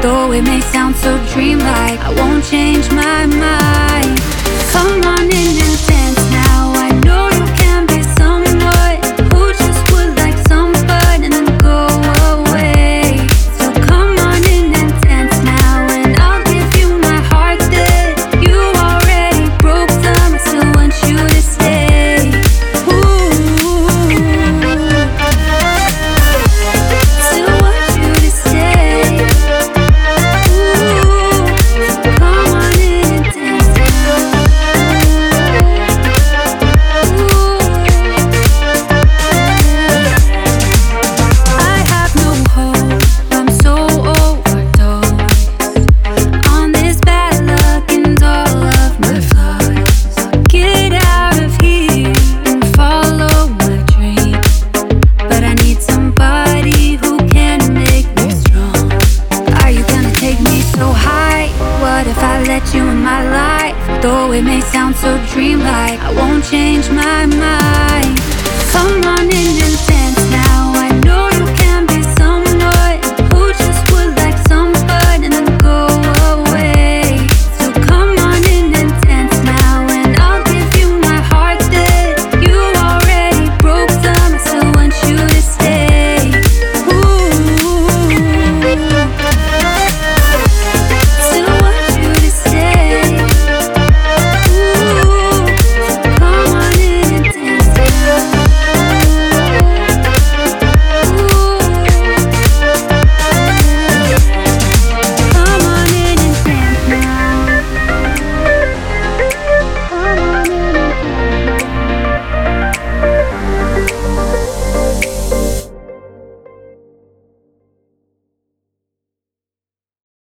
Though it may sound so dreamlike, I won't change my mind. Come on in and dance now. I know you can be someone who just would like some fun and then go away. So come on in and dance now, and I'll give you my heart that you already broke some. I still want you to stay. Ooh, still want you to stay. Ooh, so come on in and dance now. I have no hope, I'm so overdosed on this bad luck and all of my flaws. Get out of here and follow my dream, but I need somebody who can make me strong. Are you gonna take me so high? What if I let you in my life? Though it may sound so dreamlike, I won't change my mind. Come on in